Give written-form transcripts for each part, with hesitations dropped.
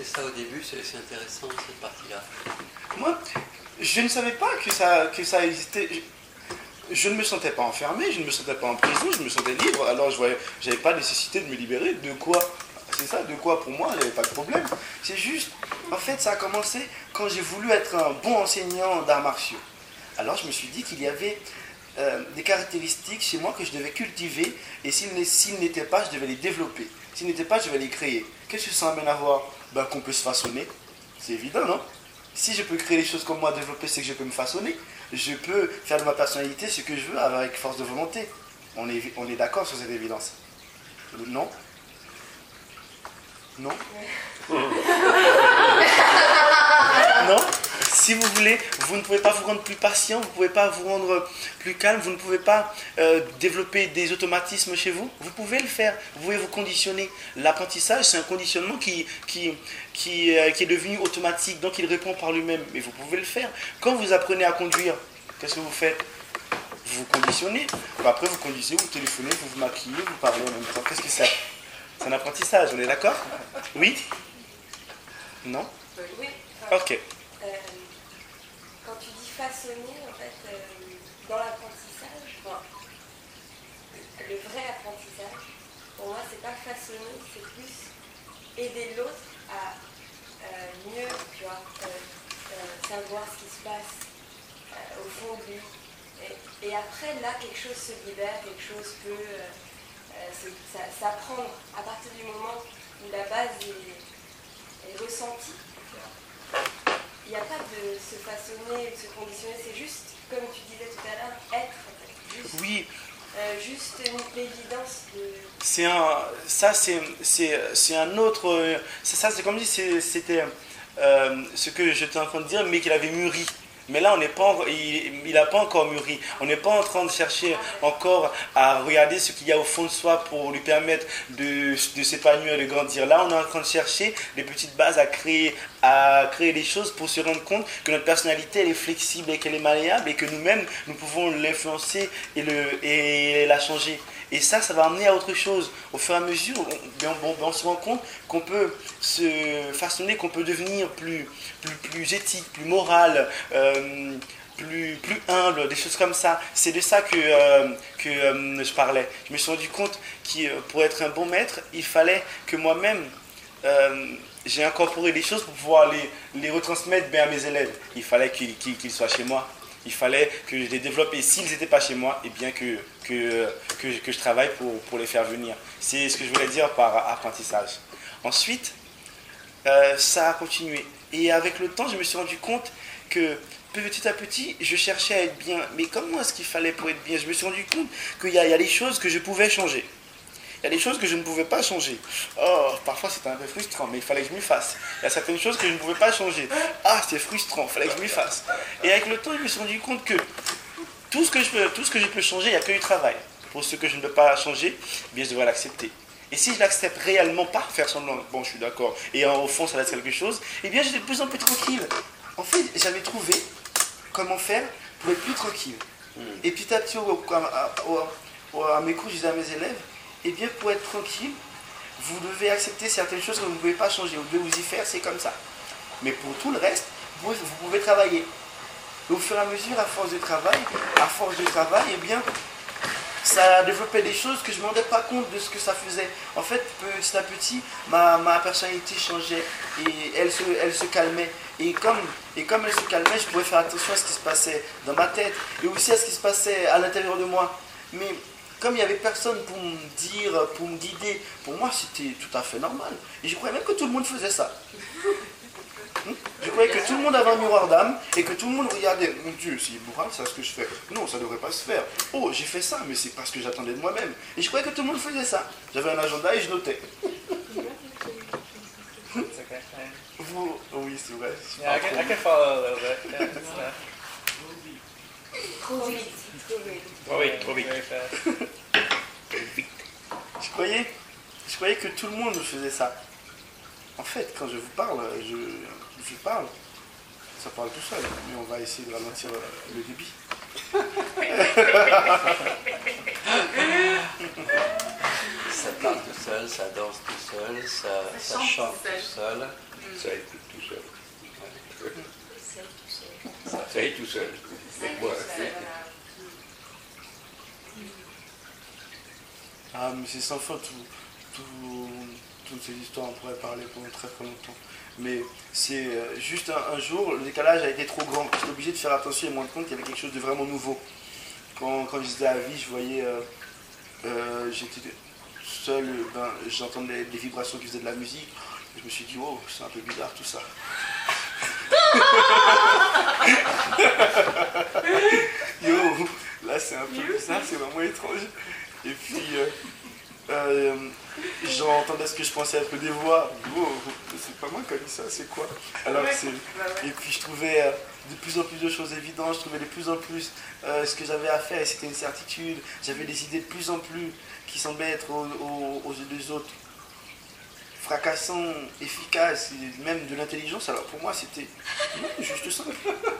ça au début, c'est intéressant cette partie-là. Moi, je ne savais pas que ça existait. Je ne me sentais pas enfermé, je ne me sentais pas en prison, je me sentais libre. Alors je n'avais pas nécessité de me libérer. De quoi? C'est ça, de quoi pour moi, il n'y avait pas de problème. C'est juste, en fait, ça a commencé quand j'ai voulu être un bon enseignant d'arts martiaux. Alors je me suis dit qu'il y avait des caractéristiques chez moi que je devais cultiver, et s'ils n'étaient pas, je devais les développer. S'ils n'étaient pas, je devais les créer. Qu'est-ce que ça amène à voir? Ben, qu'on peut se façonner. C'est évident, non? Si je peux créer les choses comme moi, développer, c'est que je peux me façonner. Je peux faire de ma personnalité ce que je veux avec force de volonté. On est d'accord sur cette évidence? Non? Non? Non? Si vous voulez, vous ne pouvez pas vous rendre plus patient, vous ne pouvez pas vous rendre plus calme, vous ne pouvez pas développer des automatismes chez vous. Vous pouvez le faire, vous pouvez vous conditionner. L'apprentissage, c'est un conditionnement qui est devenu automatique, donc il répond par lui-même. Mais vous pouvez le faire. Quand vous apprenez à conduire, qu'est-ce que vous faites? Vous vous conditionnez. Après, vous conditionnez, vous téléphonez, vous vous maquillez, vous parlez en même temps. Qu'est-ce que c'est? C'est un apprentissage, on est d'accord? Oui? Non? Oui. Ok. Quand tu dis façonner, en fait, dans l'apprentissage, le vrai apprentissage, pour moi, c'est pas façonner, c'est plus aider l'autre à mieux, tu vois, savoir ce qui se passe au fond de lui. Et après, là, quelque chose se libère, quelque chose peut s'apprendre à partir du moment où la base est ressentie. Il n'y a pas de se façonner, de se conditionner, c'est juste, comme tu disais tout à l'heure, être en fait. Juste, oui. Juste l'évidence de... C'est un autre... Ça, c'est comme si c'était ce que j'étais en train de dire, mais qu'il avait mûri. Mais là, il n'a pas encore mûri. On n'est pas en train de chercher encore à regarder ce qu'il y a au fond de soi pour lui permettre de s'épanouir, de grandir. Là, on est en train de chercher des petites bases à créer des choses pour se rendre compte que notre personnalité, elle est flexible et qu'elle est malléable et que nous-mêmes, nous pouvons l'influencer et la changer. Et ça va amener à autre chose. Au fur et à mesure, on se rend compte qu'on peut se façonner, qu'on peut devenir plus éthique, plus moral, plus humble, des choses comme ça. C'est de ça que je parlais. Je me suis rendu compte que pour être un bon maître, il fallait que moi-même, j'ai incorporé des choses pour pouvoir les retransmettre bien à mes élèves. Il fallait qu'ils soient chez moi. Il fallait que je les développe, et s'ils n'étaient pas chez moi, eh bien que je travaille pour les faire venir. C'est ce que je voulais dire par apprentissage. Ensuite, ça a continué. Et avec le temps, je me suis rendu compte que petit à petit, je cherchais à être bien. Mais comment est-ce qu'il fallait pour être bien? Je me suis rendu compte qu'il y a des choses que je pouvais changer. Il y a des choses que je ne pouvais pas changer. Oh, parfois c'était un peu frustrant, mais il fallait que je m'y fasse. Il y a certaines choses que je ne pouvais pas changer. Ah, c'est frustrant, il fallait que je m'y fasse. Et avec le temps, je me suis rendu compte que tout ce que je peux changer, il n'y a que du travail. Pour ce que je ne peux pas changer, eh bien je devrais l'accepter. Et si je l'accepte réellement, pas faire semblant, bon, je suis d'accord, et au fond ça laisse quelque chose, eh bien j'étais de plus en plus tranquille. En fait, j'avais trouvé comment faire pour être plus tranquille. Et petit à petit, à mes cours, je disais à mes élèves, eh bien, pour être tranquille, vous devez accepter certaines choses que vous ne pouvez pas changer. Vous devez vous y faire, c'est comme ça. Mais pour tout le reste, vous pouvez travailler. Et au fur et à mesure, à force de travail, eh bien, ça a développé des choses que je ne me rendais pas compte de ce que ça faisait. En fait, petit à petit, ma personnalité changeait et elle se calmait. Et comme elle se calmait, je pouvais faire attention à ce qui se passait dans ma tête et aussi à ce qui se passait à l'intérieur de moi. Mais comme il n'y avait personne pour me dire, pour me guider, pour moi c'était tout à fait normal. Et je croyais même que tout le monde faisait ça. Je croyais que tout le monde avait un miroir d'âme et que tout le monde regardait. Mon Dieu, c'est moral, c'est ce que je fais. Non, ça ne devrait pas se faire. Oh, j'ai fait ça, mais c'est parce que j'attendais de moi-même. Et je croyais que tout le monde faisait ça. J'avais un agenda et je notais. Vous, oui, c'est vrai. Yeah, I can follow a little bit. Yeah, it's not... Trop vite. Trop vite. Very fast. Je croyais que tout le monde faisait ça. En fait, quand je vous parle, je parle, ça parle tout seul, mais on va essayer de ralentir le débit. Ça parle tout seul, ça danse tout seul, ça chante tout seul. Ça écoute tout seul. Ça est tout seul. Ouais. Ah, mais c'est sans fin, toutes ces histoires, on pourrait parler pendant très très longtemps. Mais c'est juste un jour, le décalage a été trop grand. J'étais obligé de faire attention et me rendre compte qu'il y avait quelque chose de vraiment nouveau. Quand j'étais à la vie, je voyais, j'étais seul, j'entendais des vibrations qui faisaient de la musique. Je me suis dit, oh, c'est un peu bizarre tout ça. Yo, là c'est un peu bizarre, c'est vraiment étrange. Et puis, j'entendais ce que je pensais être des voix. Oh, c'est pas moi qui a dit ça, c'est quoi? Alors et puis je trouvais de plus en plus de choses évidentes, je trouvais de plus en plus ce que j'avais à faire et c'était une certitude. J'avais des idées de plus en plus qui semblaient être aux yeux des autres fracassants, efficaces, et même de l'intelligence. Alors pour moi c'était juste simple.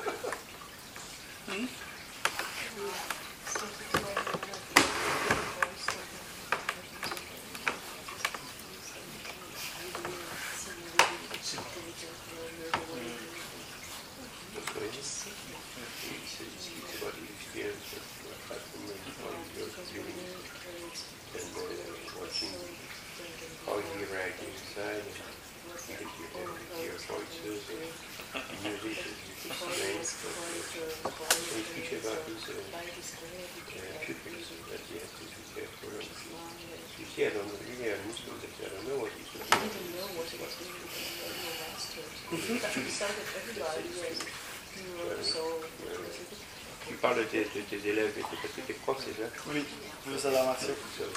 Tu parles de tes élèves et de tes profs, c'est ça? Oui, vous avez remarqué.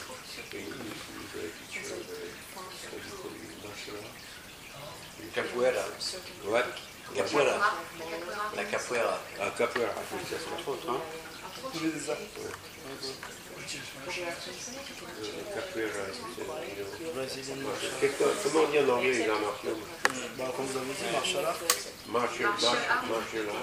Capoeira. Ouais. Capoeira. La capoeira. Ah, capoeira, c'est ça, entre autres, hein? Oui, c'est ça. Capoeira, Brésilienne. comment on dit en anglais les arts martiaux? Comme vous avez dit, martial art. Martial art.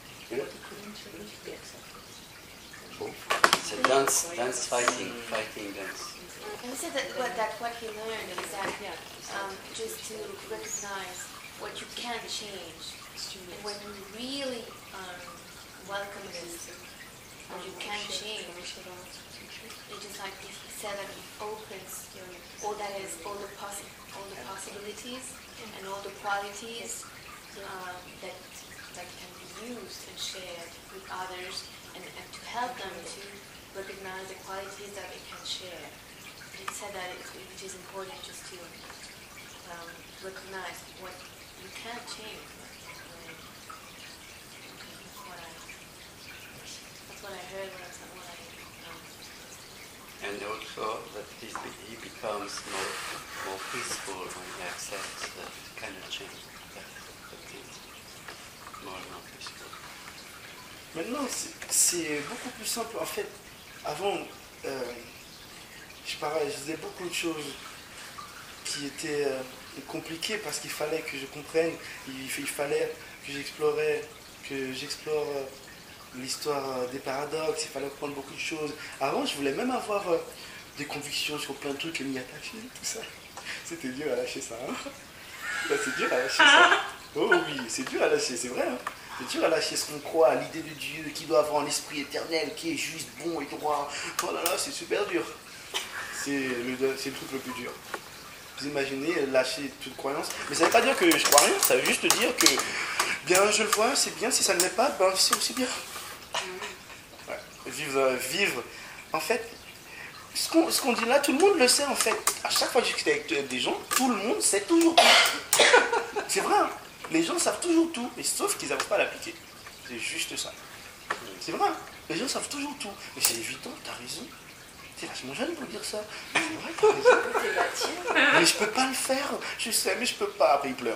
C'est dance, fighting dance. And he said that what he learned is that just to recognize what you can change. And when you really welcome this, what you can change, it just like he said that it opens all the possibilities and all the qualities that can be used and shared with others and to help them to recognize the qualities that they can share. He said that it is important just to recognize what you can change. That's what I heard when I And also that he becomes more peaceful when he accepts that he cannot change. That he's more and more peaceful. Maintenant, c'est beaucoup plus simple. En fait, avant, je faisais beaucoup de choses qui étaient compliquées parce qu'il fallait que je comprenne, il fallait que j'explore l'histoire des paradoxes, il fallait comprendre beaucoup de choses. Avant, je voulais même avoir des convictions sur plein de trucs et m'y attacher, tout ça. C'était dur à lâcher ça, hein? C'est dur à lâcher ça. Oh oui, c'est dur à lâcher, c'est vrai, hein? C'est dur à lâcher ce qu'on croit, à l'idée de Dieu qui doit avoir un esprit éternel, qui est juste, bon et droit. Oh là là, c'est super dur. C'est le truc le plus dur. Vous imaginez lâcher toute croyance. Mais ça ne veut pas dire que je crois rien, ça veut juste dire que, bien, je le vois, c'est bien. Si ça ne l'est pas, ben, c'est aussi bien. Ouais. Vivre. En fait, ce qu'on dit là, tout le monde le sait en fait. À chaque fois que je discute avec des gens, tout le monde sait toujours tout. C'est vrai, hein? Les gens savent toujours tout, mais sauf qu'ils n'arrivent pas à l'appliquer. C'est juste ça. C'est vrai, hein? Les gens savent toujours tout. Mais c'est évident, t'as raison. C'est vachement jeune pour dire ça. Mais c'est vrai, t'as raison. Mais je peux pas le faire. Je sais, mais je peux pas. Après, il pleure.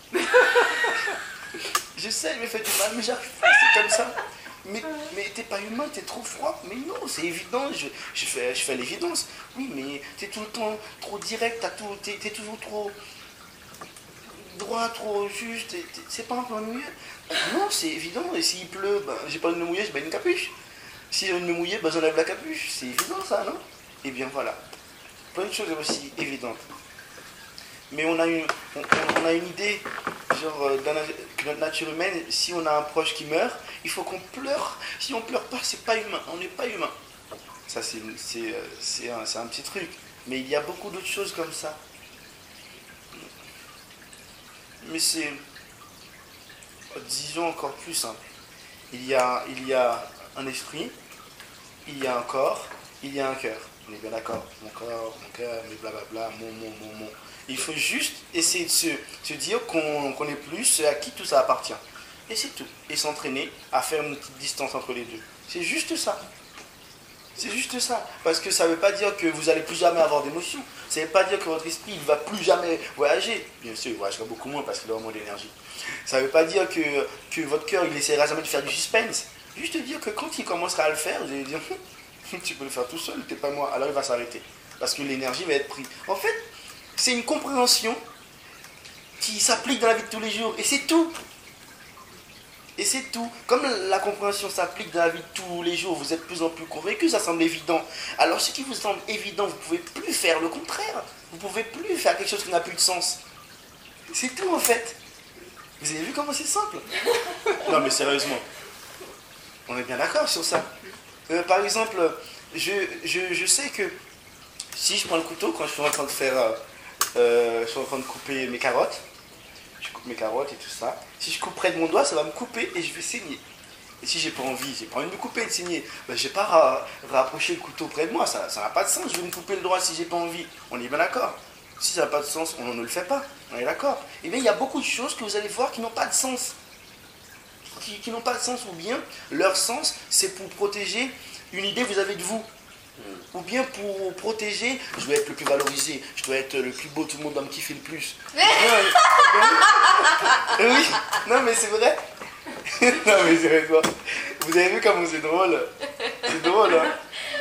Je sais, il me fait du mal, mais j'arrive pas, c'est comme ça. Mais t'es pas humain, t'es trop froid. Mais non, c'est évident, je fais l'évidence. Oui, mais t'es tout le temps trop direct, t'es toujours trop droit, trop juste. C'est pas un peu ennuyeux? Non, c'est évident. Et s'il pleut, ben, j'ai pas envie de me mouiller, je mets une capuche. Si j'ai envie de me mouiller, ben, j'enlève la capuche. C'est évident ça, non? Eh bien voilà. Plein de choses aussi évidentes. Mais on a une idée, genre, que notre nature humaine, si on a un proche qui meurt, il faut qu'on pleure. Si on pleure pas, c'est pas humain. On n'est pas humain. Ça, c'est un petit truc. Mais il y a beaucoup d'autres choses comme ça. Mais c'est, disons encore plus simple. Il y a un esprit, il y a un corps, il y a un cœur. On est bien d'accord. Mon corps, mon cœur, mais blablabla, mon. Il faut juste essayer de se dire qu'on est plus à qui tout ça appartient. Et c'est tout. Et s'entraîner à faire une petite distance entre les deux. C'est juste ça. C'est juste ça. Parce que ça ne veut pas dire que vous n'allez plus jamais avoir d'émotions. Ça ne veut pas dire que votre esprit ne va plus jamais voyager. Bien sûr, il voyagera beaucoup moins parce qu'il a moins d'énergie. Ça ne veut pas dire que votre cœur, il essaiera jamais de faire du suspense. Juste dire que quand il commencera à le faire, vous allez dire, tu peux le faire tout seul, t'es pas moi. Alors il va s'arrêter. Parce que l'énergie va être prise. En fait, c'est une compréhension qui s'applique dans la vie de tous les jours. Et c'est tout. Et c'est tout. Comme la compréhension s'applique dans la vie de tous les jours, vous êtes de plus en plus convaincu, ça semble évident. Alors ce qui vous semble évident, vous ne pouvez plus faire le contraire. Vous ne pouvez plus faire quelque chose qui n'a plus de sens. C'est tout en fait. Vous avez vu comment c'est simple? Non mais sérieusement. On est bien d'accord sur ça. Par exemple, je sais que si je prends le couteau, quand je suis en train de faire... je suis en train de couper mes carottes. Je coupe mes carottes et tout ça. Si je coupe près de mon doigt, ça va me couper et je vais saigner. Et si j'ai pas envie de me couper et de saigner, ben, je vais pas rapprocher le couteau près de moi. Ça n'a pas de sens. Je vais me couper le doigt si j'ai pas envie. On est bien d'accord. Si ça n'a pas de sens, on ne le fait pas. On est d'accord. Et bien, il y a beaucoup de choses que vous allez voir qui n'ont pas de sens. Qui n'ont pas de sens, ou bien leur sens, c'est pour protéger une idée que vous avez de vous. Ou bien pour protéger, je dois être le plus valorisé, je dois être le plus beau, tout le monde doit me kiffer le plus. Oui, non mais c'est vrai. Non mais sérieusement, vous avez vu comment c'est drôle? C'est drôle, hein?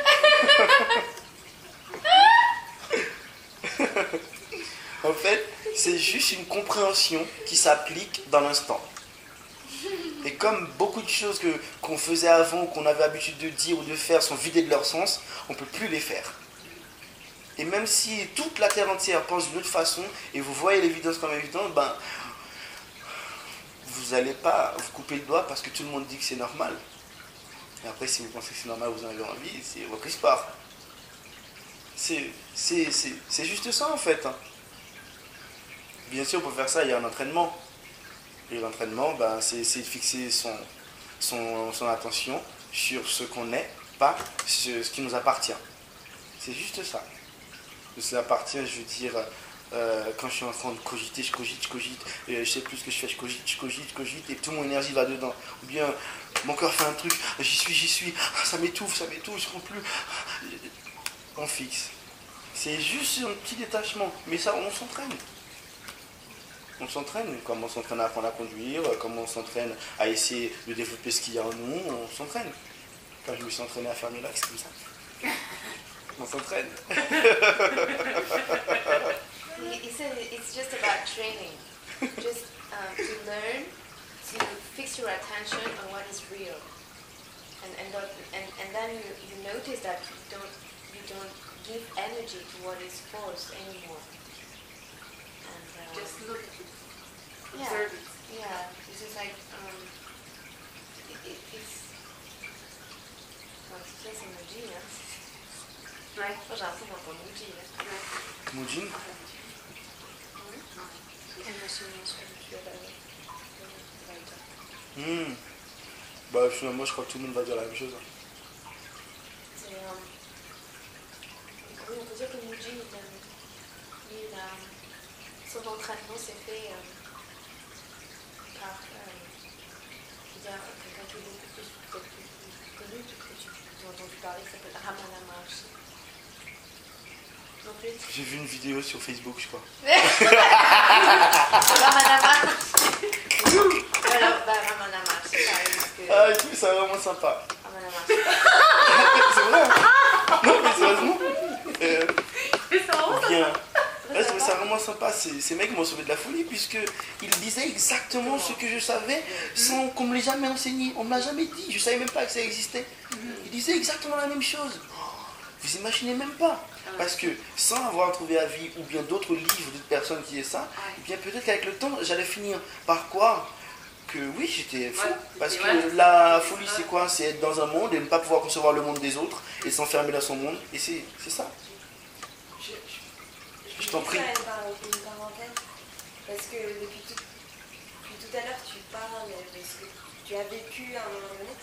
En fait, c'est juste une compréhension qui s'applique dans l'instant. Et comme beaucoup de choses qu'on faisait avant, qu'on avait l'habitude de dire ou de faire sont vidées de leur sens, on ne peut plus les faire. Et même si toute la terre entière pense d'une autre façon, et vous voyez l'évidence comme évidente, ben, vous n'allez pas vous couper le doigt parce que tout le monde dit que c'est normal. Et après, si vous pensez que c'est normal, vous en avez envie, c'est votre histoire. C'est juste ça en fait. Hein. Bien sûr, pour faire ça, il y a un entraînement. Et l'entraînement, ben, c'est de fixer son attention sur ce qu'on est, pas sur ce qui nous appartient. C'est juste ça. Ce qui appartient, je veux dire, quand je suis en train de cogiter, je cogite, et je sais plus ce que je fais, je cogite, et toute mon énergie va dedans. Ou bien, mon corps fait un truc, j'y suis, ça m'étouffe, je ne comprends plus. On fixe. C'est juste un petit détachement, mais ça, on s'entraîne. On s'entraîne, comme on s'entraîne à apprendre à conduire, comme on s'entraîne à essayer de développer ce qu'il y a en nous, on s'entraîne. Quand je me suis entraîné à faire mes lacs, c'est comme ça. On s'entraîne. He said it's just about training. Just to learn to fix your attention on what is real. And then you notice that you don't give energy to what is false anymore. And, Just look at it. yeah, Observe it. yeah. It's just like it's c'est Muji, hein. Ouais. Moi j'ai un peu pour Muji. Mon jean, bah, finalement, je crois que tout le monde va dire la même chose. C'est oui, on peut dire que Muji, son entraînement s'est fait par quelqu'un qui est beaucoup plus connu, que tu as entendu parler, qui s'appelle Ramana Maharshi. Non plus. J'ai vu une vidéo sur Facebook, je crois. Ramana Maharshi. Alors, Ramana Maharshi, pareil. Ah, et tout, c'est vraiment sympa. Ramana Maharshi. C'est vrai, hein? Non, mais sérieusement. C'est vraiment ça. Bien. Ouais, c'est vraiment sympa. Ces mecs m'ont sauvé de la folie puisqu'ils disaient exactement ce que je savais sans qu'on me l'ait jamais enseigné. On ne me l'a jamais dit. Je ne savais même pas que ça existait. Ils disaient exactement la même chose. vous imaginez même pas. Parce que sans avoir trouvé avis ou bien d'autres livres, d'autres personnes qui aient ça, eh bien peut-être qu'avec le temps, j'allais finir par croire que oui, j'étais fou. Parce que la folie, c'est quoi? C'est être dans un monde et ne pas pouvoir concevoir le monde des autres et s'enfermer dans son monde. Et c'est ça. Je t'en prie. Une parenthèse, parce que depuis tout à l'heure, tu parles de ce que tu as vécu à un moment donné.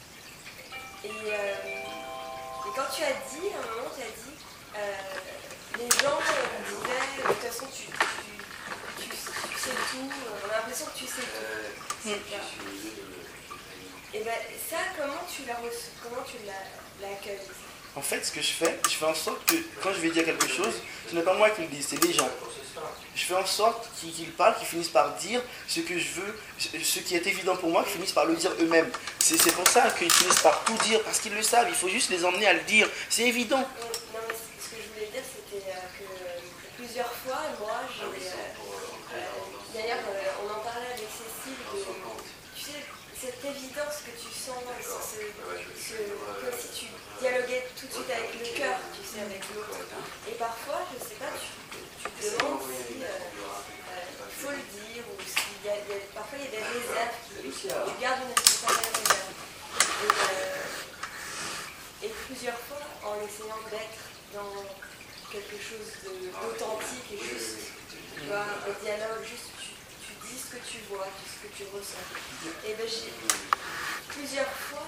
Et quand tu as dit, à un moment, tu as dit, les gens disaient, de toute façon, tu sais tout, on a l'impression que tu sais tout. Et ben ça, comment tu l'accueilles? En fait, ce que je fais en sorte que quand je vais dire quelque chose, ce n'est pas moi qui le dis, c'est les gens. Je fais en sorte qu'ils parlent, qu'ils finissent par dire ce que je veux, ce qui est évident pour moi, qu'ils finissent par le dire eux-mêmes. C'est pour ça qu'ils finissent par tout dire, parce qu'ils le savent, il faut juste les emmener à le dire. C'est évident. Non, mais ce que je voulais dire, c'était que plusieurs fois, moi, d'ailleurs, on en parlait avec Cécile, tu sais, cette évidence que tu sens, comme si tu dialoguais tout de suite avec le cœur, tu sais, avec l'autre. Et parfois, je sais pas, tu te demandes si il faut le dire, ou parfois il y a des réserves, tu gardes une certaine réserve. Et plusieurs fois, en essayant d'être dans quelque chose d'authentique et juste, tu vois, un dialogue, juste tu dis ce que tu vois, ce que tu ressens. Et ben j'ai plusieurs fois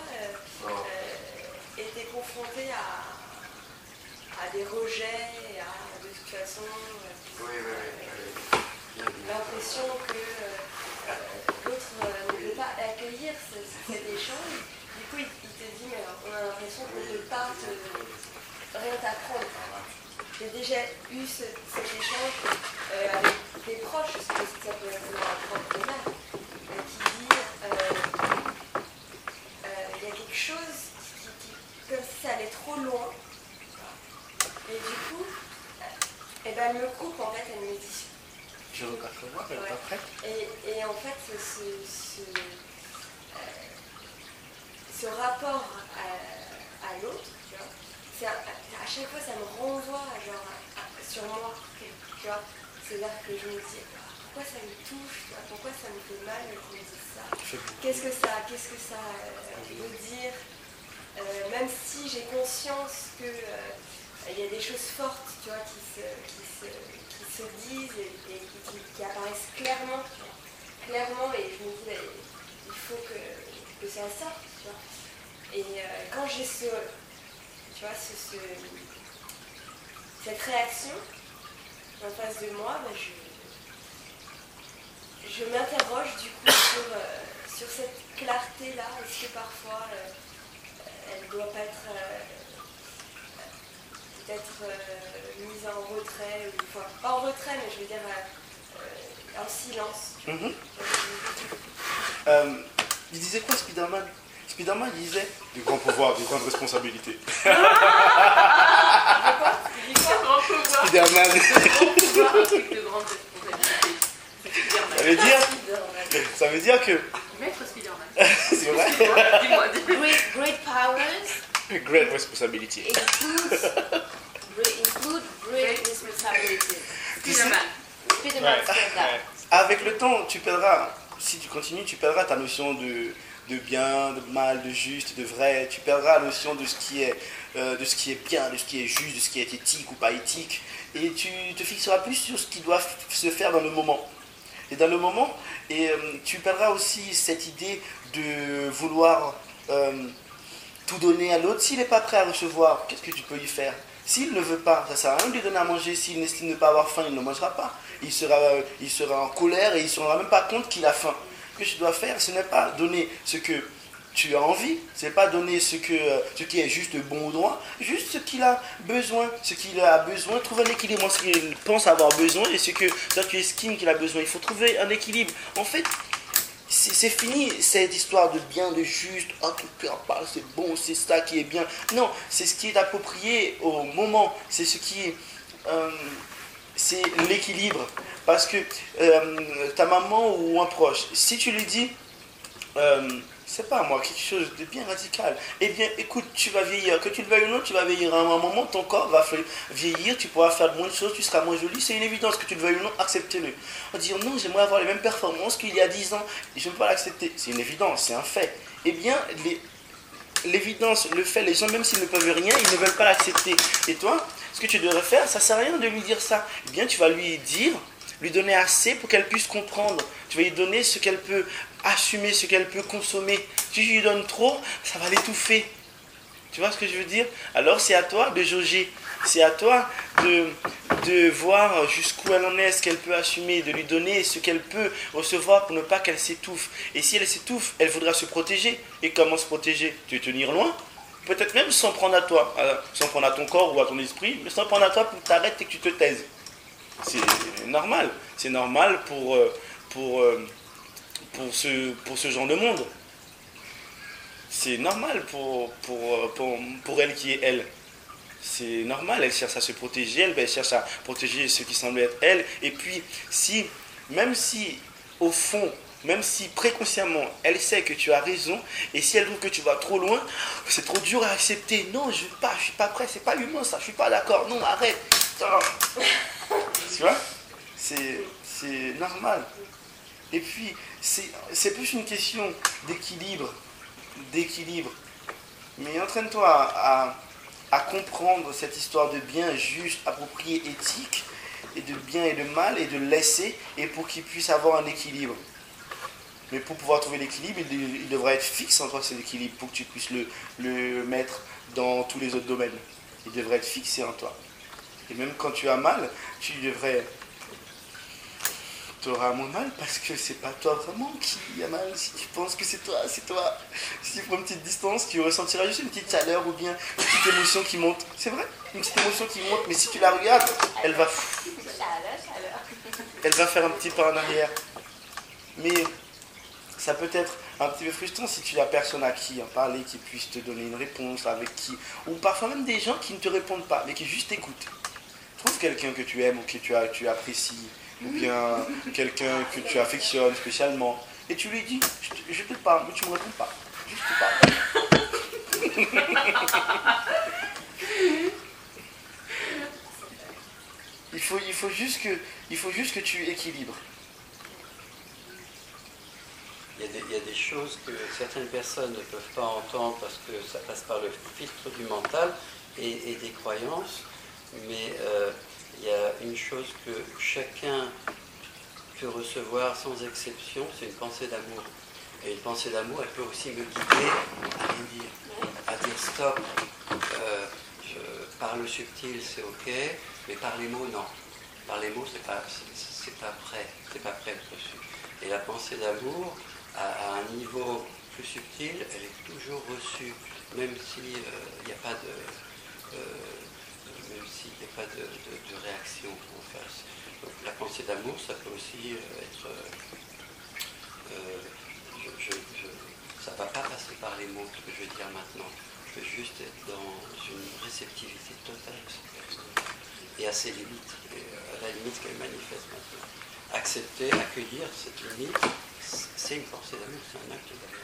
été confrontée à des rejets, de toute façon, l'impression que l'autre ne peut pas accueillir cet échange. Du coup, il te dit, mais on a l'impression qu'on ne peut pas rien t'apprendre. J'ai déjà eu cet échange avec des proches, parce que ça peut être ma propre mère, qui dit il y a quelque chose qui comme si ça allait trop loin. Et du coup, elle me coupe, en fait, elle me dit. Je regarde voir, elle n'est pas prête. Et en fait, ce rapport à l'autre, tu vois, à chaque fois, ça me renvoie sur moi, tu vois. C'est-à-dire que je me dis, pourquoi ça me touche, tu vois, pourquoi ça me fait mal qu'on me dise ça? Qu'est-ce que ça veut dire? Même si j'ai conscience que il y a des choses fortes, tu vois, qui se disent et qui apparaissent clairement, tu vois. Clairement, et je me dis, il faut que ça sorte, tu vois. Et quand j'ai tu vois, cette réaction en face de moi, je m'interroge du coup sur cette clarté-là. Est-ce que parfois elle ne doit pas être peut-être mise en retrait, enfin, pas en retrait, mais je veux dire en silence. Il disait quoi, Spider-Man? Spider-Man disait Du grand pouvoir, de grandes responsabilités. Spider-Man. Ça veut dire que. Maître Spider-Man. C'est vrai. Great powers Great responsibility. include great responsibility. Spider-Man. Spider-Man said that. Avec le temps, tu perdras, si tu continues, tu perdras ta notion de bien, de mal, de juste, de vrai. Tu perdras la notion de ce qui est bien, de ce qui est juste, de ce qui est éthique ou pas éthique. Et tu te fixeras plus sur ce qui doit se faire dans le moment. Et dans le moment, tu perdras aussi cette idée de vouloir tout donner à l'autre. S'il n'est pas prêt à recevoir, qu'est-ce que tu peux lui faire? S'il ne veut pas, ça ne sert à rien de lui donner à manger. S'il n'estime ne pas avoir faim, il ne mangera pas. Il sera en colère et il ne se rendra même pas compte qu'il a faim. Ce que tu dois faire, ce n'est pas donner ce que tu as envie, ce n'est pas donner ce qui est juste bon ou droit, juste ce qu'il a besoin. Ce qu'il a besoin, trouver un équilibre entre ce qu'il pense avoir besoin et ce que toi tu estimes qu'il a besoin. Il faut trouver un équilibre. En fait, c'est fini cette histoire de bien, de juste, ton cœur parle, c'est bon, c'est ça qui est bien. Non, c'est ce qui est approprié au moment, c'est ce qui est... c'est l'équilibre. Parce que ta maman ou un proche, si tu lui dis, c'est pas moi, quelque chose de bien radical. Eh bien, écoute, tu vas vieillir, que tu le veuilles ou non, tu vas vieillir. À un moment, ton corps va vieillir, tu pourras faire moins de choses, tu seras moins joli. C'est une évidence, que tu le veuilles ou non, acceptez-le. On dit non, j'aimerais avoir les mêmes performances qu'il y a 10 ans, et je ne peux pas l'accepter. C'est une évidence, c'est un fait. Eh bien, l'évidence, le fait, les gens, même s'ils ne peuvent rien, ils ne veulent pas l'accepter. Et toi, ce que tu devrais faire, ça ne sert à rien de lui dire ça. Eh bien, tu vas lui dire, lui donner assez pour qu'elle puisse comprendre. Tu vas lui donner ce qu'elle peut assumer, ce qu'elle peut consommer. Si tu lui donnes trop, ça va l'étouffer. Tu vois ce que je veux dire? Alors c'est à toi de jauger. C'est à toi de voir jusqu'où elle en est, ce qu'elle peut assumer, de lui donner ce qu'elle peut recevoir pour ne pas qu'elle s'étouffe. Et si elle s'étouffe, elle voudra se protéger. Et comment se protéger? Tu veux tenir loin? Peut-être même sans prendre à toi, sans prendre à ton corps ou à ton esprit, mais sans prendre à toi pour que tu arrêtes et que tu te taises. C'est normal. C'est normal pour ce genre de monde. C'est normal pour elle qui est elle. C'est normal, elle cherche à se protéger, elle cherche à protéger ce qui semble être elle. Et puis, même si, au fond, même si préconsciemment, elle sait que tu as raison, et si elle trouve que tu vas trop loin, c'est trop dur à accepter. Non, je veux pas, je suis pas prêt, c'est pas humain ça, je suis pas d'accord, non, arrête. Tu vois? C'est normal. Et puis, c'est plus une question d'équilibre. Mais entraîne-toi à comprendre cette histoire de bien juste, approprié, éthique, et de bien et de mal, et de laisser, et pour qu'il puisse avoir un équilibre. Mais pour pouvoir trouver l'équilibre, il devrait être fixe en toi, cet équilibre, pour que tu puisses le mettre dans tous les autres domaines. Il devrait être fixé en toi. Et même quand tu as mal, tu auras moins mal parce que c'est pas toi vraiment qui a mal. Si tu penses que c'est toi, c'est toi. Si tu prends une petite distance, tu ressentiras juste une petite chaleur ou bien une petite émotion qui monte. C'est vrai, une petite émotion qui monte, mais si tu la regardes, elle va faire un petit pas en arrière. Mais ça peut être un petit peu frustrant si tu n'as personne à qui en parler, qui puisse te donner une réponse, avec qui, ou parfois même des gens qui ne te répondent pas, mais qui juste t'écoutent. Trouve quelqu'un que tu aimes ou que tu apprécies, ou bien quelqu'un que tu affectionnes spécialement, et tu lui dis, je te parle, mais tu ne me réponds pas. Juste te parle. Il faut juste que tu équilibres. Il y a des choses que certaines personnes ne peuvent pas entendre parce que ça passe par le filtre du mental et des croyances, mais il y a une chose que chacun peut recevoir sans exception, c'est une pensée d'amour. Et une pensée d'amour, elle peut aussi me guider à dire stop, par le subtil c'est ok, mais par les mots non. Par les mots c'est pas prêt d'être reçu. Et la pensée d'amour, à un niveau plus subtil, elle est toujours reçue, même s'il n'y a pas de réaction en face. Donc la pensée d'amour, ça peut aussi être... ça ne va pas passer par les mots, ce que je vais dire maintenant. Je veux juste être dans une réceptivité totale de cette personne. Et à ses limites, et à la limite qu'elle manifeste maintenant. Accepter, accueillir cette limite, c'est une pensée d'amour, c'est un acte d'amour.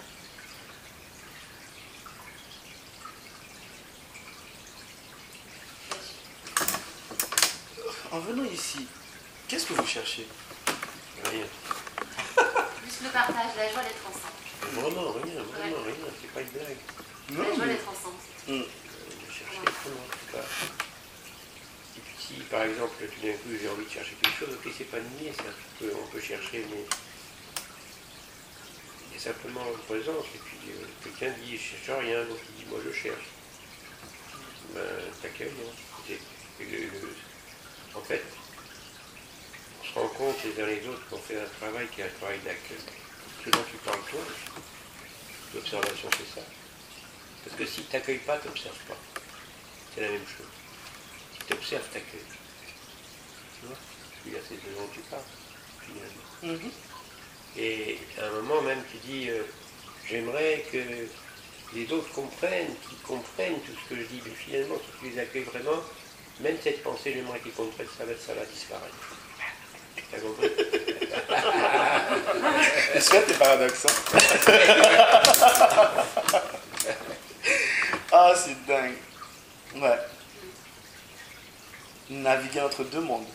En venant ici, qu'est-ce que vous cherchez? Rien. Juste le partage, la joie d'être ensemble. Vraiment, rien, c'est pas une blague. La joie d'être ensemble. Je cherche quelque chose, en tout cas. Et puis si, par exemple, tout d'un coup, j'ai envie de chercher quelque chose, ok, c'est pas nier, ça, on peut chercher, mais il y a simplement une présence, et puis quelqu'un dit, je cherche rien, donc il dit, moi je cherche. Ben, t'accueilles, hein. En fait, on se rend compte les uns les autres qu'on fait un travail qui est un travail d'accueil. Ce dont tu parles toi, l'observation c'est ça. Parce que si tu n'accueilles pas, tu n'observes pas. C'est la même chose. Si tu observes, tu accueilles. Tu vois? Puis là, c'est ce dont tu parles, finalement. Et à un moment même, tu dis, j'aimerais que les autres comprennent, qu'ils comprennent tout ce que je dis, mais finalement, si tu les accueilles vraiment, même cette pensée, j'aimerais qu'ils comprennent, ça va disparaître. T'as compris? Je souhaite tes paradoxes. Hein. Ah, c'est dingue. Ouais. Naviguer entre deux mondes.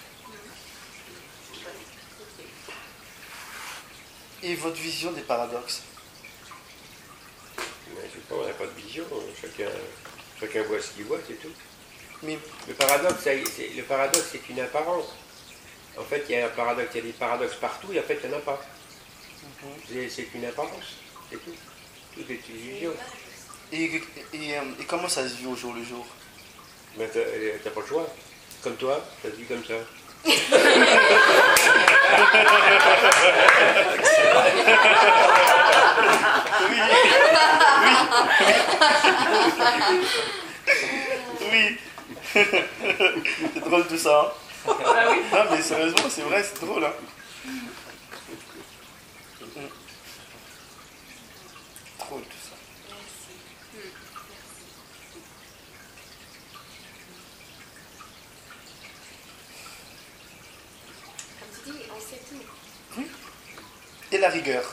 Et votre vision des paradoxes? Mais je sais pas, on n'a pas de vision, chacun voit ce qu'il voit, c'est tout. Mais Le paradoxe, c'est une apparence. En fait, il y a un paradoxe, il y a des paradoxes partout, et en fait, il n'y en a pas. C'est une apparence, c'est tout. Tout est une illusion. et comment ça se vit au jour le jour? Mais t'as pas le choix. Comme toi, ça se dit comme ça. Oui. C'est drôle tout ça. Hein? Non mais sérieusement, c'est vrai, c'est drôle. Hein? Drôle tout ça. Comme tu dis, on sait tout. Et la rigueur.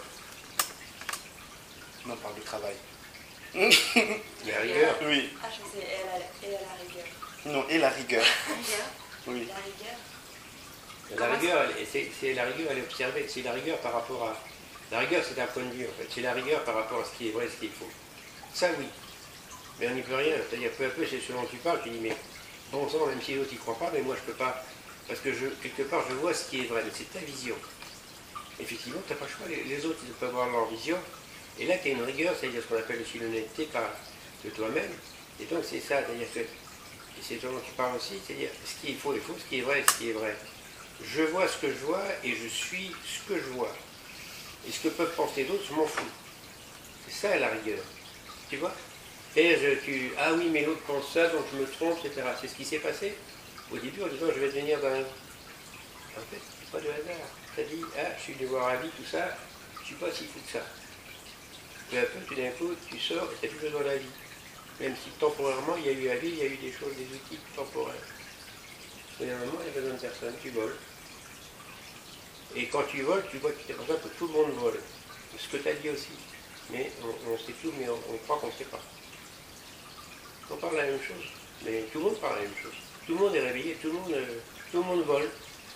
On parle de travail. La rigueur. Oui. Ah, je sais, elle a la rigueur. Non, et la rigueur. Rigueur. Oui. La rigueur. La rigueur, c'est la rigueur, elle est observée. C'est la rigueur par rapport à. La rigueur, c'est un point de vue en fait. C'est la rigueur par rapport à ce qui est vrai, ce qui est faux. Ça, oui. Mais on n'y peut rien. C'est-à-dire, peu à peu, c'est ce dont tu parles. Tu dis, mais bon sang, même si l'autre n'y croit pas, mais moi, je peux pas. Parce que quelque part, je vois ce qui est vrai. Mais c'est ta vision. Effectivement, tu n'as pas le choix. Les autres, ils peuvent avoir leur vision. Et là, tu as une rigueur, c'est-à-dire ce qu'on appelle aussi l'honnêteté de toi-même. Et donc, c'est ça. C'est-à-dire que. Et c'est ce dont tu parles aussi. C'est-à-dire, ce qui est faux est faux, ce qui est vrai est ce qui est vrai. Je vois ce que je vois et je suis ce que je vois. Et ce que peuvent penser d'autres, je m'en fous. C'est ça la rigueur. Tu vois? Et ah oui, mais l'autre pense ça, donc je me trompe, etc. C'est ce qui s'est passé au début en disant je vais devenir dingue. En fait, c'est pas de hasard. Tu as dit, ah, je suis venu voir Abby, tout ça, je suis pas si fou que ça. Peu à peu, tout d'un coup, tu sors et tu as plus besoin de la vie. Même si temporairement, il y a eu Abby, il y a eu des choses, des outils temporaires. Et à un moment, il y a besoin de personne, tu voles. Et quand tu voles, tu vois que tu t'aperçois que tout le monde vole. Ce que tu as dit aussi. Mais on sait tout, mais on croit qu'on ne sait pas. On parle la même chose. Mais tout le monde parle la même chose. Tout le monde est réveillé, tout le monde vole.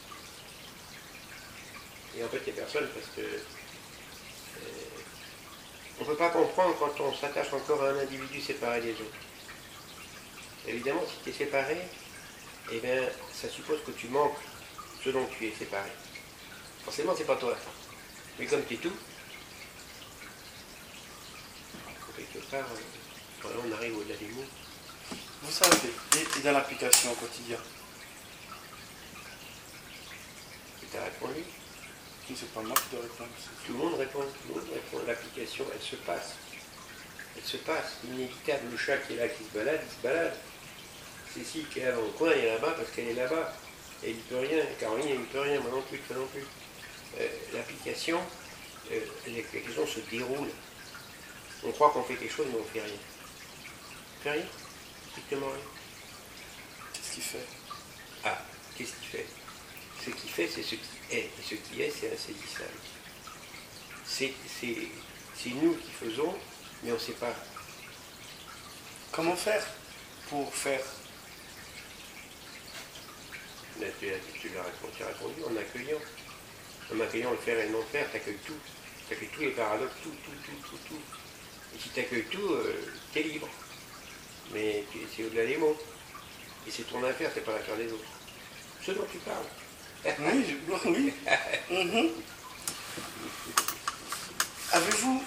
Et en fait, il n'y a personne parce que on ne peut pas comprendre quand on s'attache encore à un individu séparé des autres. Évidemment, si tu es séparé, eh bien, ça suppose que tu manques ce dont tu es séparé. Forcément, c'est pas toi. Mais comme tu es tout, quelque part, voilà, on arrive au-delà des mots. Vous savez, et dans l'application au quotidien? Et tu as répondu. C'est pas moi qui dois répondre. Tout le monde répond. L'application, elle se passe. Elle se passe. Inévitable. Le chat qui est là, qui se balade, il se balade. Cécile qui est là dans le coin, elle est là-bas parce qu'elle est là-bas. Et il ne peut rien. Caroline, elle ne peut rien. Moi non plus, toi non plus. L'application, l'application se déroule. On croit qu'on fait quelque chose, mais on ne fait rien. On fait rien. Strictement rien. Qu'est-ce qu'il fait? Ah, qu'est-ce qu'il fait? Ce qu'il fait, c'est ce qui est. Et ce qui est, c'est insaisissable. C'est nous qui faisons, mais on ne sait pas. Comment faire pour faire? Là, tu as répondu en accueillant. En accueillant le faire et le non-faire, tu accueilles tout. Tu accueilles tous les paradoxes, tout. Et si tu accueilles tout, tu es libre. Mais c'est au-delà des mots. Et c'est ton affaire, c'est pas l'affaire des autres. Ce dont tu parles. Oui, oui. Mhm. Avez-vous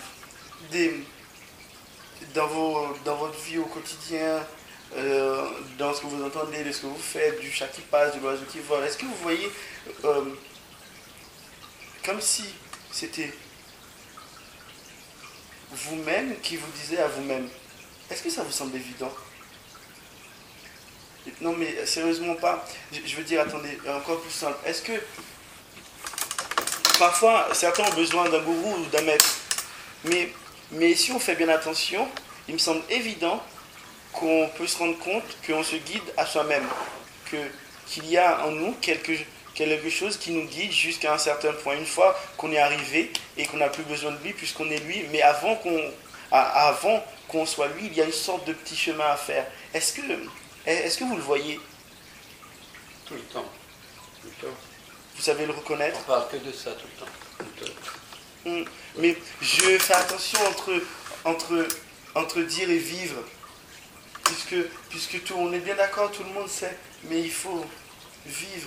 dans votre vie au quotidien, dans ce que vous entendez, de ce que vous faites, du chat qui passe, de l'oiseau qui vole, est-ce que vous voyez comme si c'était vous-même qui vous disiez à vous-même? Est-ce que ça vous semble évident? Non mais sérieusement pas. Je veux dire, attendez, encore plus simple. Est-ce que parfois certains ont besoin d'un gourou ou d'un maître, mais si on fait bien attention, il me semble évident qu'on peut se rendre compte qu'on se guide à soi-même, qu'il y a en nous quelque quelque chose qui nous guide jusqu'à un certain point. Une fois qu'on est arrivé et qu'on n'a plus besoin de lui puisqu'on est lui, mais avant qu'on soit lui, il y a une sorte de petit chemin à faire. Est-ce que vous le voyez? Tout le temps. Tout le temps. Vous savez le reconnaître? On parle que de ça tout le temps. Tout le temps. Mais je fais attention entre dire et vivre. Puisque tout, on est bien d'accord, tout le monde sait, mais il faut vivre.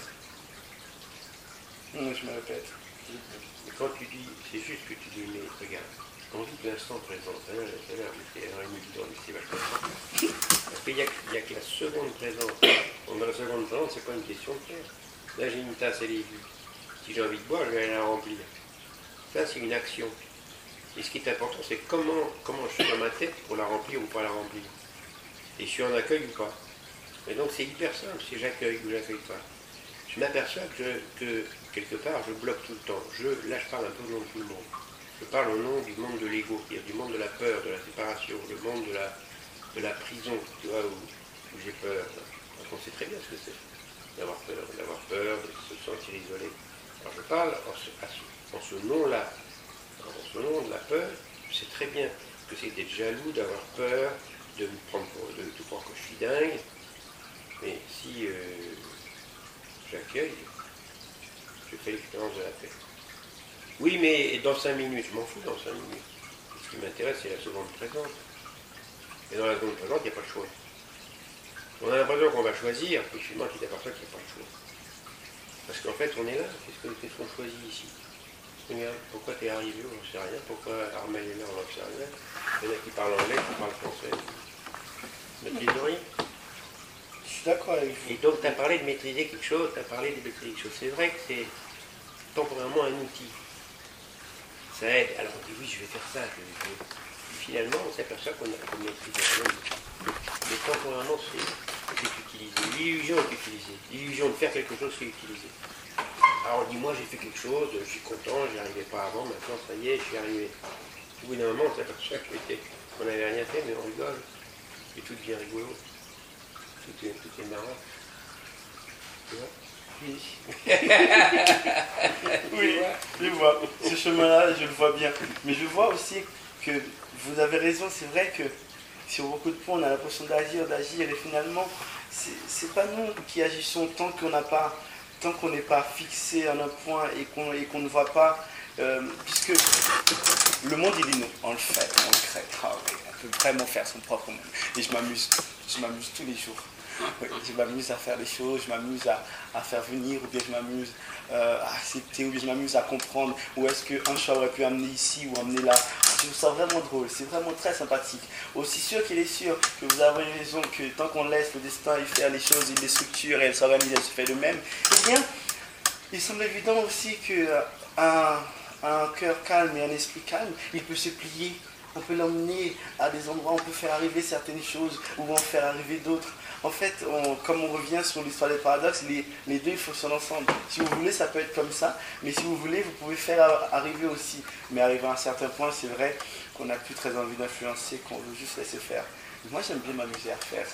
Je me répète. Et quand tu dis, c'est juste que tu dis, mais regarde, on vit l'instant présent. Tout à l'heure, j'étais à dans le festival. Parce qu'il n'y a que la seconde présence. Dans la seconde présence, c'est pas une question de faire. Là, j'ai une tasse, elle est vue. Si j'ai envie de boire, je vais aller la remplir. Ça, c'est une action. Et ce qui est important, c'est comment je suis dans ma tête pour la remplir ou pas la remplir. Et je suis en accueil ou pas. Et donc, c'est hyper simple, si j'accueille ou j'accueille pas. Je m'aperçois que quelque part, je bloque tout le temps. Là, je parle un peu au nom de tout le monde. Je parle au nom du monde de l'ego, c'est-à-dire du monde de la peur, de la séparation, le monde de la prison, tu vois, où j'ai peur. Donc, on sait très bien ce que c'est, d'avoir peur, de se sentir isolé. Alors, je parle en ce nom-là, en ce nom de la peur. Je sais très bien que c'est d'être jaloux, d'avoir peur, de me prendre de croire que je suis dingue. Mais si j'accueille, je fais l'expérience de la paix. Oui, mais dans 5 minutes, je m'en fous dans 5 minutes. Ce qui m'intéresse, c'est la seconde présente. Et dans la seconde présente, il n'y a pas de choix. On a l'impression qu'on va choisir, puis finalement, tu t'aperçois qu'il n'y a pas de choix. Parce qu'en fait, on est là. Qu'est-ce qu'on choisit ici? Regarde, pourquoi tu es arrivé, on n'en sait rien. Pourquoi Armel est là, on n'en sait rien. Il y en a qui parlent anglais, qui parlent français. Maîtrise rien. Je suis d'accord avec vous. Et donc, tu as parlé de maîtriser quelque chose, tu as parlé de maîtriser quelque chose. C'est vrai que c'est temporairement un outil. Ça aide. Alors, on dit oui, je vais faire ça. Et finalement, on s'aperçoit qu'on maîtrise rien. Mais temporairement, c'est utilisé. L'illusion est utilisée. L'illusion de faire quelque chose, c'est utilisé. Alors, on dit moi, j'ai fait quelque chose, je suis content, j'y arrivais pas avant, maintenant, ça y est, je suis arrivé. Au bout d'un moment, on s'aperçoit qu'on n'avait rien fait, mais on rigole. Et tout devient rigolo. Tout est marrant. Tu vois? Oui. Oui, je vois. Ce chemin-là, je le vois bien. Mais je vois aussi que vous avez raison, c'est vrai que sur beaucoup de points, on a l'impression d'agir, et finalement, c'est pas nous qui agissons tant qu'on n'est pas fixé à un point et qu'on ne voit pas, puisque le monde il est nous, on le fait, on le crée. Ah oui, on peut vraiment faire son propre monde. Et je m'amuse tous les jours. Oui, je m'amuse à faire des choses, je m'amuse à faire venir, ou bien je m'amuse à accepter, ou bien je m'amuse à comprendre où est-ce qu'un chat aurait pu amener ici ou amener là. Je trouve ça vraiment drôle, c'est vraiment très sympathique. Aussi sûr qu'il est sûr que vous avez raison que tant qu'on laisse le destin y faire les choses, il les structure et elle s'organise, elle se fait de même, eh bien, il semble évident aussi qu'un cœur calme et un esprit calme, il peut se plier. On peut l'emmener à des endroits où on peut faire arriver certaines choses ou en faire arriver d'autres. En fait, comme on revient sur l'histoire des paradoxes, les deux fonctionnent ensemble. Si vous voulez, ça peut être comme ça, mais si vous voulez, vous pouvez faire arriver aussi. Mais arrivé à un certain point, c'est vrai qu'on n'a plus très envie d'influencer, qu'on veut juste laisser faire. Moi, j'aime bien m'amuser à faire.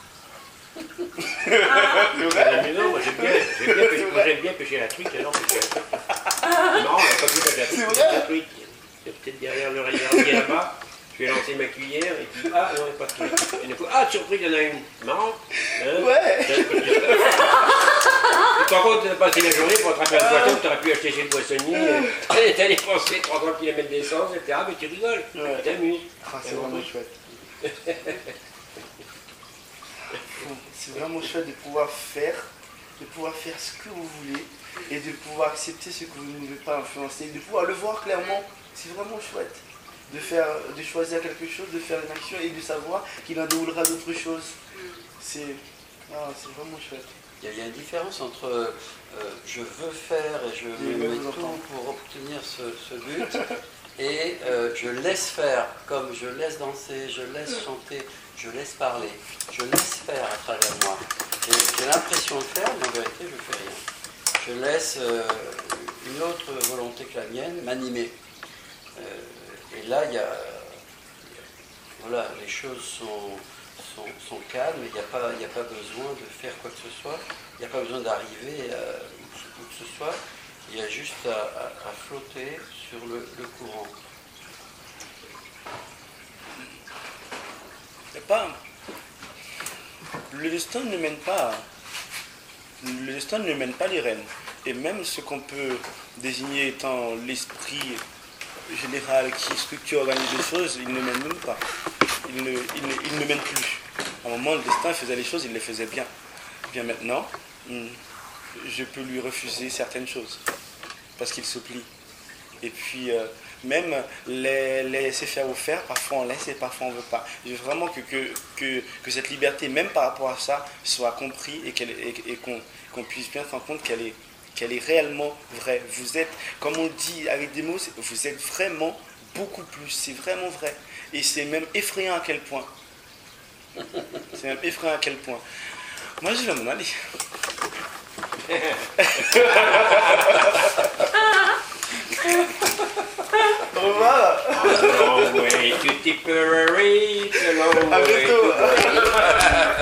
Mais non, moi j'aime bien pêcher la truite, alors pêcher la truite. Non, on n'a pas pu pêcher la truite, pêcher la truite. C'est peut-être derrière le réservoir là-bas. Je vais lancer ma cuillère et puis ah non, il n'y a pas de truite. Et d'un coup, ah surprise, il y en a une. Marrant. Hein, ouais. Par contre, tu as passé la journée pour attraper un poisson que tu aurais pu acheter chez le poissonnier. Tu as dépensé 300 km d'essence, etc. Mais tu rigoles, tu t'amuses. Ah, c'est vraiment chouette. C'est vraiment chouette de pouvoir faire ce que vous voulez et de pouvoir accepter ce que vous ne voulez pas influencer, de pouvoir le voir clairement. C'est vraiment chouette de choisir quelque chose, de faire une action et de savoir qu'il en déroulera d'autres choses. C'est vraiment chouette. Il y a une différence entre je veux faire et je me mets tout pour obtenir ce but et je laisse faire, comme je laisse danser, je laisse chanter, je laisse parler, je laisse faire à travers moi. J'ai l'impression de faire, mais en vérité je ne fais rien. Je laisse une autre volonté que la mienne m'animer. Et là, voilà, les choses sont calmes, il n'y a pas besoin de faire quoi que ce soit, il n'y a pas besoin d'arriver où que ce soit, il y a juste à flotter sur le courant. Le destin ne mène pas. Le destin ne mène pas les rênes. Et même ce qu'on peut désigner étant l'esprit général qui structure, organise les choses, il ne mène même pas. Il ne mène plus. À un moment, le destin faisait les choses, il les faisait bien. Bien maintenant, je peux lui refuser certaines choses parce qu'il se plie. Et puis, même les laisser faire ou faire, parfois on laisse et parfois on ne veut pas. Je veux vraiment que cette liberté, même par rapport à ça, soit comprise et qu'on puisse bien se rendre compte qu'elle est réellement vraie. Vous êtes, comme on dit avec des mots, vous êtes vraiment beaucoup plus, c'est vraiment vrai. Et c'est même effrayant à quel point. C'est même effrayant à quel point. Moi, je vais m'en aller. A long way to Tipperary, a long way to